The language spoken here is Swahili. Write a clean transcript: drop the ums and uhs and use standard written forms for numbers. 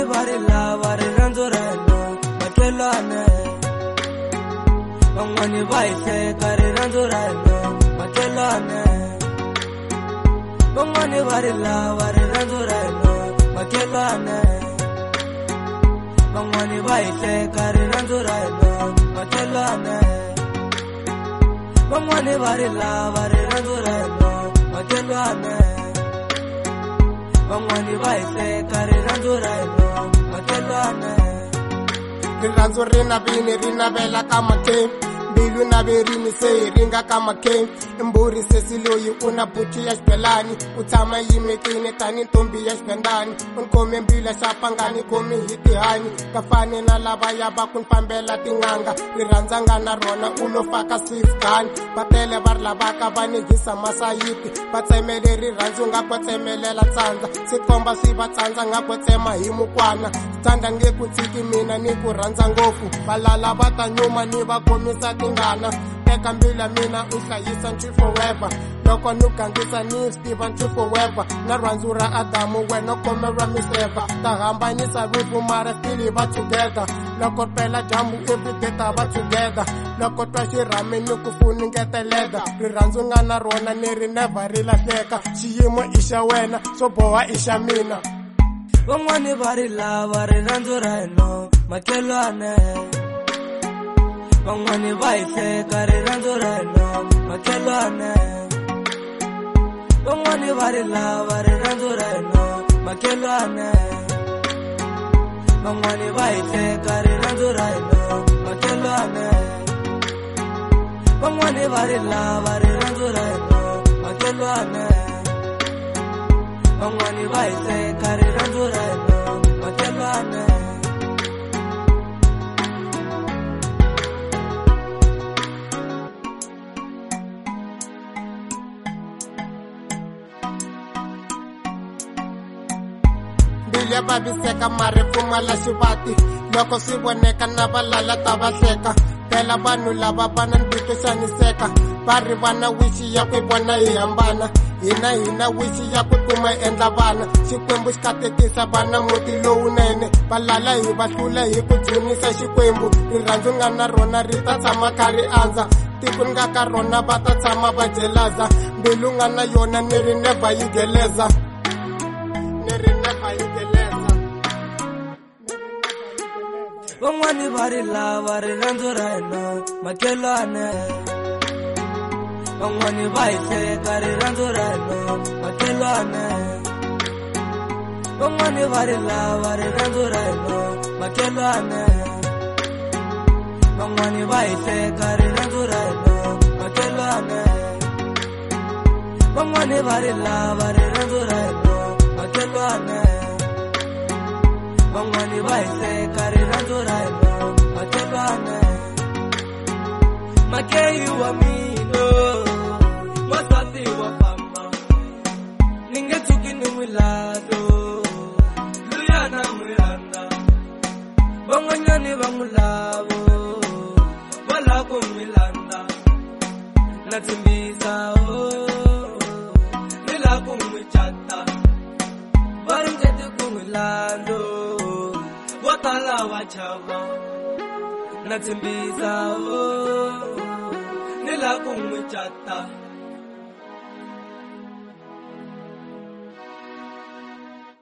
van'wani va ri lava rirhandzu reno makelwane, van'wani va hi hleka rirhandzu reno makelwane, van'wani va ri lava rirhandzu reno makelwane, van'wani va hi hleka rirhandzu reno makelwane, van'wani va ri lava rirhandzu reno makelwane, van'wani va hi hleka rirhandzu reno makelwane. Rirhandzu rina vini rina vela ka makhe, mbilu na verini se hi ringa ka makhe, mburi sesi loyi una buti ya xibelani, u tshama yimekini tani ntombi ya xibendani, u khome mbila xapangani khomi hi tihanyi, ka fani na lava ya va ku fambela tin'anga, rirhandza nga na rona u lo faka sifgani, va tele va ri lavaka va ni hisa masayiti, va tsemele rirhandzu nga ko tsemelela tsandza, swi komba swi va tsandza nga ko tsema hi mukwana, tsandza nge ku tshiki mina ni ku rhandza ngopfu, valala va ta nyuma ni va komisa tingana, teka mbila mina u hlayisa nti forever, loko ni gangisa ni stiva nti forever, na rhandzu ra Adamu wena kome ra miseva, ta hambanyisa vifu mara stili va together, loko pela dyambu everyday ta va together, loko twa xirhami ni ku funingeteleda, rirhandzu nga na rona ni ri never ri lahleka, xiyimo i xa wena swo boha i xa mina. Van'wani va ri lava rirhandzu reno makelwane, van'wani va hi hleka rirhandzu reno makelwane, van'wani va ri lava rirhandzu reno makelwane, van'wani va hi hleka rirhandzu reno makelwane, van'wani va ri lava rirhandzu reno makelwane, van'wani va hi hleka rirhandzu reno makelwane. Ya vaviseka mari pfumala xivati, loko swi voneka na valala ta va hleka, phela vanhu lava va na ndzi xaniseka, va ri vana wishi ya ku vona hi hambana, hina wishi ya ku kuma endla vana, xikwembu xi katekisa vana muti lowunene, valala hi va hlula hi ku dzunisa xikwembu, rirhandzu nga na rona ri ta tshama kha ri andza, tiko nga ka rona va ta tshama va jelaza, mbilu nga na yona ni ri never yi geleza, ni ri never yi geleza. Van'wani va ri lava rirhandzu reno makelwane, van'wani va hi hleka rirhandzu reno makelwane, van'wani va ri lava rirhandzu reno makelwane, van'wani va hi hleka rirhandzu reno makelwane, van'wani va ri lava rirhandzu reno makelwane, van'wani va hi hleka rirhandzu reno makelwane. Makeyi wa mina n'wansati wa famba, ni nge tshuki ni n'wi lahlo, luya na n'wi rhandza, van'wanyani va n'wi lavo va lava ku n'wi landza, na tshembisa ni lava ku n'wi cata, va ringete ku n'wi landza, vo tala va chava, na tshembisa ni lava ku n'wi cata.